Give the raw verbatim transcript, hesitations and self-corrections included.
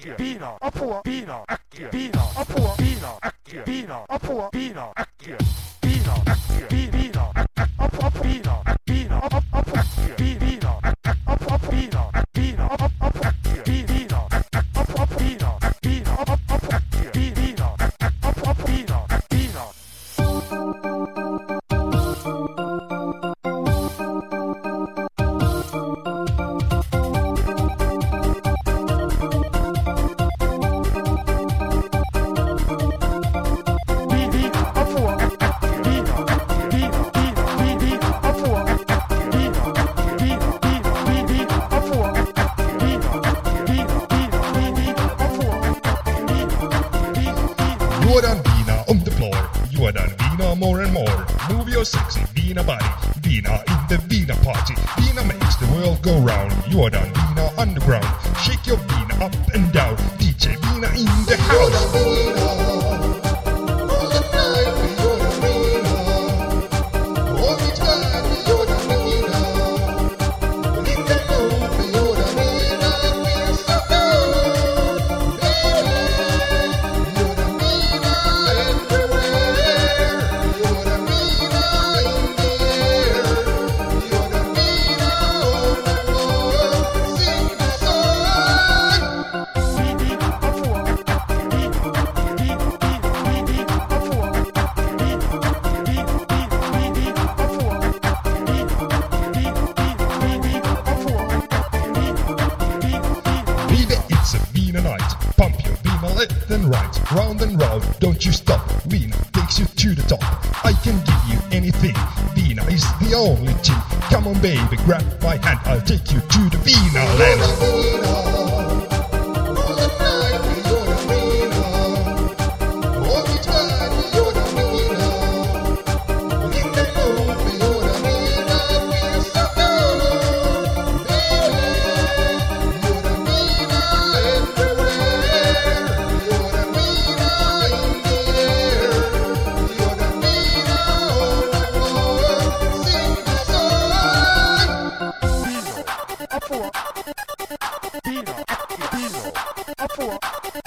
Äckel, Bina, upp på, Bina, Äckel, Bina, upp på, Bina, Äckel, Bina, upp på, Bina, Äckel, Bina, Äckel, Bina, upp, upp, Bina, Bina, upp, upp, Äckel, Bina, upp, upp, Bina, Bina, upp, upp, Äckel, Bina, upp, upp, Bina, Bina, upp, upp, Äckel, Bina, upp, upp, Bina, Bina. Jordan Vina on the floor. Jordan Vina more and more. Move your sexy Vina body. Vina in the Vina party. Vina makes the world go round. Jordan Vina underground. Shake your Vina up and down. D J Vina in the house. It's a Vina night. Pump your Vina left and right, round and round, don't you stop. Vina takes you to the top. I can give you anything. Vina is the only thing. Come on baby, grab my hand, I'll take you to the Vina land. Bina, Bina, Bina, up for,